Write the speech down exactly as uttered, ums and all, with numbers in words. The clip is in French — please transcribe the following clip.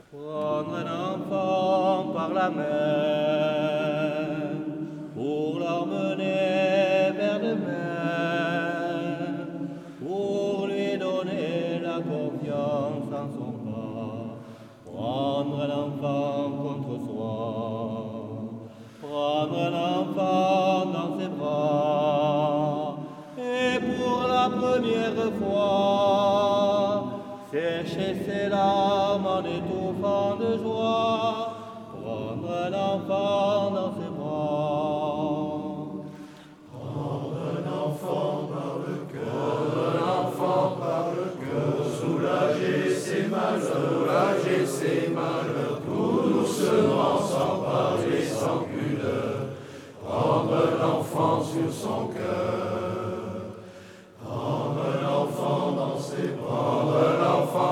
Prendre un enfant par la main pour l'emmener vers demain, pour lui donner la confiance en son pas. Prendre un enfant contre soi, prendre un enfant dans ses bras, et pour la première fois, sécher ses larmes en étouffant de joie, prendre un enfant dans ses bras. Prendre un enfant par le cœur, prendre un enfant par le cœur, soulager ses malheurs, soulager ses malheurs.